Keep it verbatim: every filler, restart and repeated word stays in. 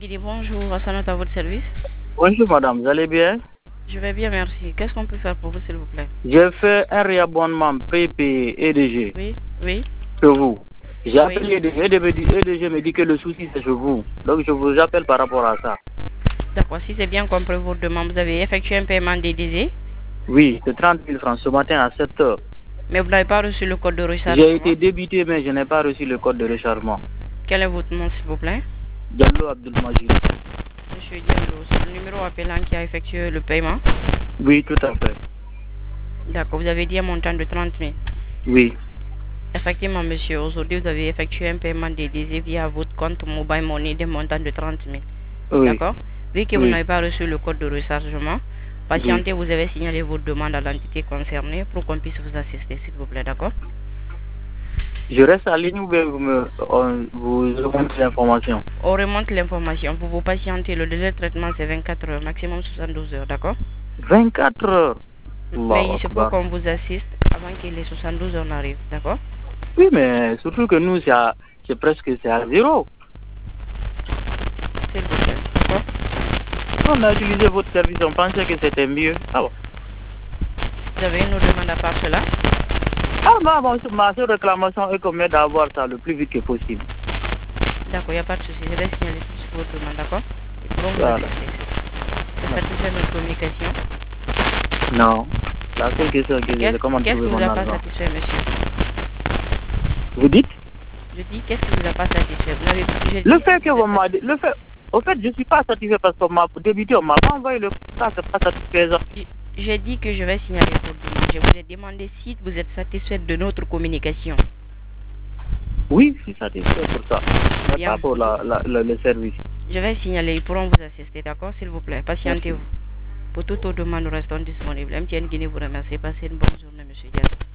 Guinée, bonjour, Hassanat à votre service. Bonjour madame, vous allez bien? Je vais bien, merci. Qu'est-ce qu'on peut faire pour vous, s'il vous plaît? J'ai fait un réabonnement P P E D G Oui, oui. chez vous. J'ai Oui. appelé E D G, E D G me dit que le souci c'est chez vous. Donc je vous appelle par rapport à ça. D'accord, si c'est bien compris votre demande, vous avez effectué un paiement D D Z? Oui, c'est trente mille francs ce matin à sept heures. Mais vous n'avez pas reçu le code de J'ai rechargement? été débité mais je n'ai pas reçu le code de rechargement. Quel est votre nom, s'il vous plaît? Diallo Abdelmajid. Monsieur Diallo, c'est le numéro appelant qui a effectué le paiement? Oui, tout à fait. D'accord, vous avez dit un montant de trente mille? Oui. Effectivement, monsieur, aujourd'hui, vous avez effectué un paiement D D Z via votre compte Mobile Money d'un montant de trente mille. Oui. D'accord? Vu que vous Oui. n'avez pas reçu le code de rechargement, patientez, vous avez signalé votre demande à l'entité concernée pour qu'on puisse vous assister, s'il vous plaît, d'accord? Je reste en ligne ou bien vous me on, vous remontez l'information? On remonte l'information. Pour vous patienter, le délai de traitement c'est vingt-quatre heures, maximum soixante-douze heures, d'accord? vingt-quatre heures. Mais il se faut Akbar. qu'on vous assiste avant que les soixante-douze heures n'arrivent, d'accord? Oui, mais surtout que nous, c'est à- c'est presque c'est à zéro. S'il vous plaît, d'accord? On a utilisé votre service, on pensait que c'était mieux. Ah bon. Vous avez une autre demande à part cela? Ah bah, bon, ma seule réclamation est qu'on m'aide à avoir ça le plus vite que possible. D'accord, il n'y a pas de souci. Je vais signaler tout sur votre demande, d'accord? Ils pourront vous Voilà. assister. Vous satisfait notre communication? Non. La seule question que j'ai, Qu'est-ce c'est comment qu'est-ce trouver qui vous mon a pas argent. satisfait, monsieur? Vous dites? Je dis, qu'est-ce qui vous a pas satisfait? Vous n'avez je Le dis, fait si que vous vous êtes m'avez dit, le fait, au fait, je suis pas satisfait parce qu'on m'a débuté, on m'a pas envoyé le, ça, c'est pas satisfaisant. satisfait- J'ai dit que je vais signaler votre demande. Je vous ai demandé si vous êtes satisfait de notre communication. Oui, je suis satisfait pour ça. Mais Bien. pas pour la, la, la- le service. Je vais signaler, ils pourront vous assister, d'accord? S'il vous plaît, patientez-vous. Pour toute autre demande, nous restons disponibles. M T N Guinée vous remercie. Passez une bonne journée, monsieur Diallo.